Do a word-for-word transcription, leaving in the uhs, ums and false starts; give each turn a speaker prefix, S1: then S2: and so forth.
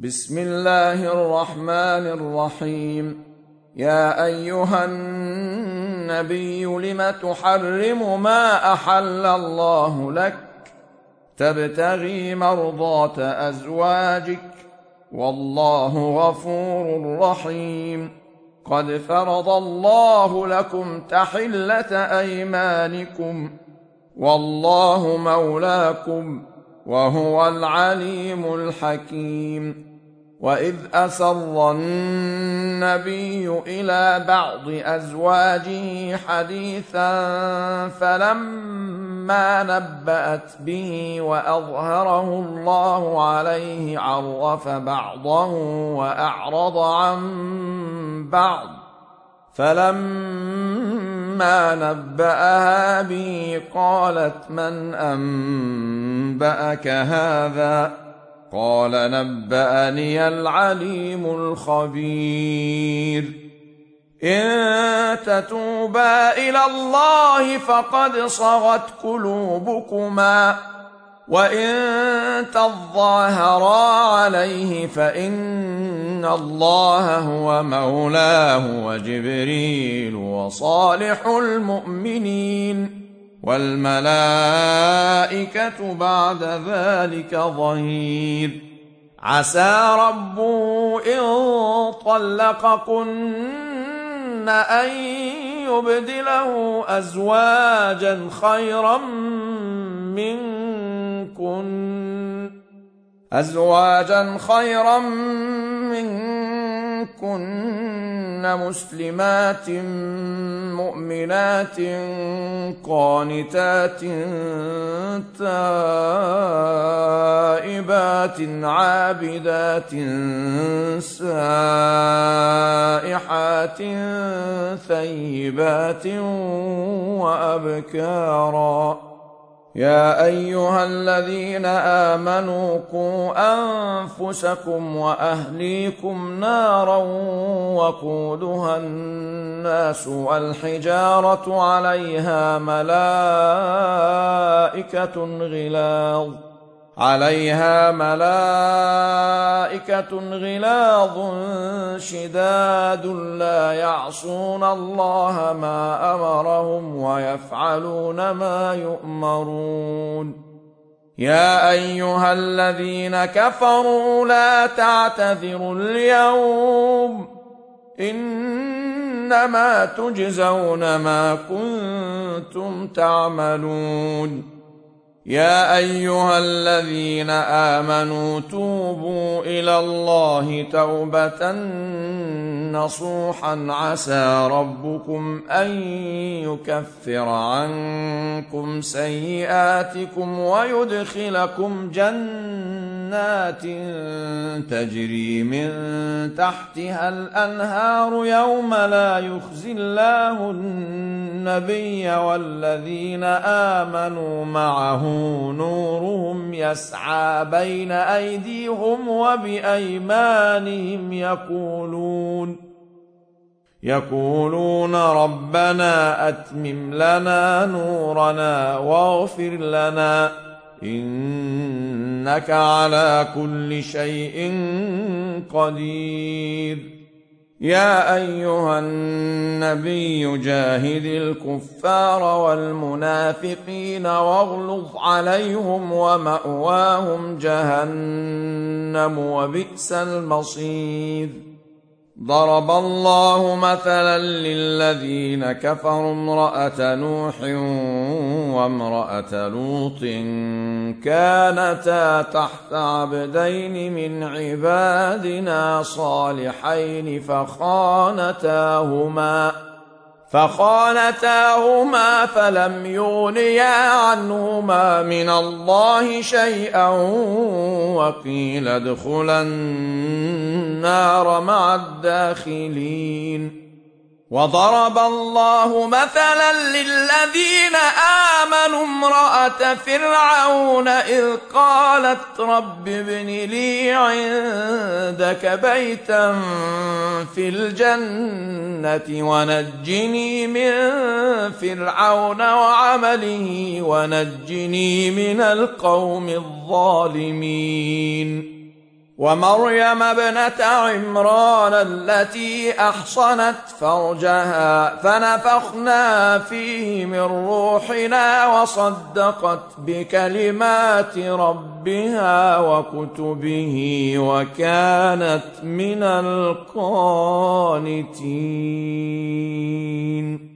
S1: بسم الله الرحمن الرحيم. يا أيها النبي لم تحرم ما أحل الله لك تبتغي مرضات أزواجك والله غفور رحيم. قد فرض الله لكم تحلة أيمانكم والله مولاكم وهو العليم الحكيم. وإذ أسر النبي إلى بعض أزواجه حديثا فلما نبأت به وأظهره الله عليه عرف بعضه وأعرض عن بعض، فلما نبأها به قالت من أنبأك هذا؟ قال نبأني العليم الخبير. إن تتوبا إلى الله فقد صغت قلوبكما وإن تظاهرا عليه فإن الله هو مولاه وجبريل وصالح المؤمنين والملائكة بعد ذلك ظهير. عسى ربه إن طلقكن أن يبدله أزواجا خيرا منكن أزواجا خيرا منكن مسلمات مؤمنات قانتات تائبات عابدات سائحات ثيبات وأبكارا. يا أيها الذين آمنوا قوا أنفسكم وأهليكم نارا وقودها الناس والحجارة عليها ملائكة غلاظ عليها ملائكة غلاظ شداد لا يعصون الله ما أمرهم ويفعلون ما يؤمرون. يا أيها الذين كفروا لا تعتذروا اليوم إنما تجزون ما كنتم تعملون. يا أيها الذين آمنوا توبوا إلى الله توبة نصوحا عسى ربكم أن يكفر عنكم سيئاتكم ويدخلكم جنات تجري من تحتها الأنهار يوم لا يخزي الله النبي والذين آمنوا معه نورهم يسعى بين أيديهم وبأيمانهم يقولون يقولون ربنا أتمم لنا نورنا واغفر لنا إنك على كل شيء قدير. يا أيها النبي جاهد الكفار والمنافقين واغلظ عليهم ومأواهم جهنم وبئس المصير. ضرب الله مثلا للذين كفروا امرأة نوح وامرأة لوط كانتا تحت عبدين من عبادنا صالحين فخانتاهما فخانتاهما فلم يغنيا عنهما من الله شيئا وقيل ادخلا النار مع الداخلين. وضرب الله مثلا للذين آمنوا امرأة فرعون إذ قالت رب ابن لي عندك بيتا في الجنة ونجني من فرعون وعمله ونجني من القوم الظالمين. ومريم ابنة عمران التي أحصنت فرجها فنفخنا فيه من روحنا وصدقت بكلمات ربها وكتبه وكانت من القانتين.